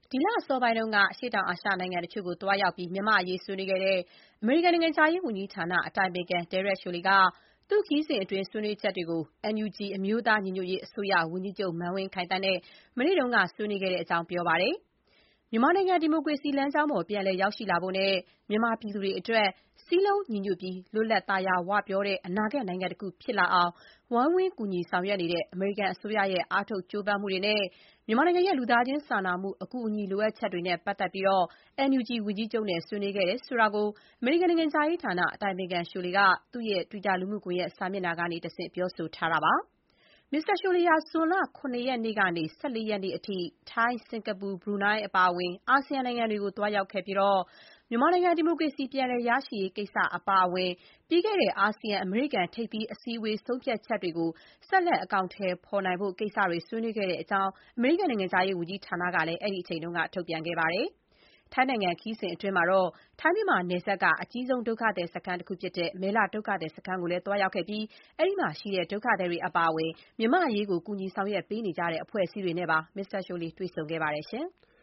ဒီလအစောပိုင်းတုန်းက အရှေ့တောင်အာရှနိုင်ငံတချို့ကို သွားရောက်ပြီး မြန်မာ့အရေးဆွေးနွေးခဲ့တဲ့ အမေရိကန်နိုင်ငံခြားရေးဝန်ကြီးဌာန အတိုင်ပင်ခံ Derek Chollet က သူ့ခရီးစဉ်အတွင်း ဆွေးနွေးချက်တွေကို NUG အမျိုးသားညီညွတ်ရေးအစိုးရ ဝန်ကြီးချုပ် မန်းဝင်းခိုင်သန်းနဲ့ မနေ့တုန်းက ဆွေးနွေးခဲ့တဲ့အကြောင်း ပြောပါတယ်။ မြန်မာနိုင်ငံ ဒီမိုကရေစီလမ်းကြောင်းပေါ် ပြန်လည်ရောက်ရှိလာဖို့နဲ့ မြန်မာပြည်သူတွေအတွက် စည်းလုံးညီညွတ်ပြီး လွတ်လပ်သာယာဝပြောတဲ့ အနာဂတ်နိုင်ငံတခုဖြစ်လာအောင် ဝိုင်းဝန်းကူညီဆောင်ရွက်နေတဲ့ အမေရိကန်အစိုးရရဲ့ အားထုတ်ကြိုးပမ်းမှုတွေနဲ့ မြန်မာနိုင်ငံရဲ့ လူသားချင်းစာနာမှု အကူအညီလိုအပ်ချက်တွေနဲ့ ပတ်သက်ပြီး NUG ဝန်ကြီးချုပ်နဲ့ ဆွေးနွေးခဲ့တယ်ဆိုတာကို အမေရိကန်နိုင်ငံခြားရေးဌာန အတိုင်ပင်ခံ Chollet က သူ့ရဲ့ Twitter လူမှုကွန်ရက်စာမျက်နှာကနေတဆင့် ပြောဆိုထားတာပါ။ မစ္စတာ Chollet ဟာ ဇွန်လ ၇ ရက်နေ့ကနေ ၁၄ ရက်နေ့အထိ ထိုင်း၊ စင်္ကာပူ၊ ဘရူနိုင်းအပါအဝင် အာဆီယံနိုင်ငံတွေကို သွားရောက်ခဲ့ပြီး မြန်မာနိုင်ငံ ဒီမိုကရေစီ ပြန်လည်ရရှိရေးကိစ္စအပါအဝင် ပြီးခဲ့တဲ့ အာဆီယံ-အမေရိကန် ထိပ်သီးအစည်းအဝေး ဆုံးဖြတ်ချက်တွေကို ဆက်လက် အကောင်အထည်ဖော်နိုင်ဖို့ ကိစ္စတွေ ဆွေးနွေးခဲ့တဲ့အကြောင်း အမေရိကန်နိုင်ငံခြားရေးဝန်ကြီးဌာနကလည်း အဲ့ဒီအချိန်က ထုတ်ပြန်ခဲ့ပါတယ်။ ထိုင်းနိုင်ငံခရီးစဉ်အတွင်းမှာတော့ ထိုင်း-မြန်မာနယ်စပ်က အကြီးဆုံး ဒုက္ခသည်စခန်းတခုဖြစ်တဲ့ မယ်လဒုက္ခသည်စခန်းကိုလည်း သွားရောက်ခဲ့ပြီး အဲ့ဒီမှာရှိတဲ့ ဒုက္ခသည်တွေအပါအဝင် မြန်မာ့အရေး ကူညီဆောင်ရွက်ပေးနေကြတဲ့ အဖွဲ့အစည်းတွေနဲ့ပါ မစ္စတာ Chollet တွေ့ဆုံခဲ့ပါတယ်။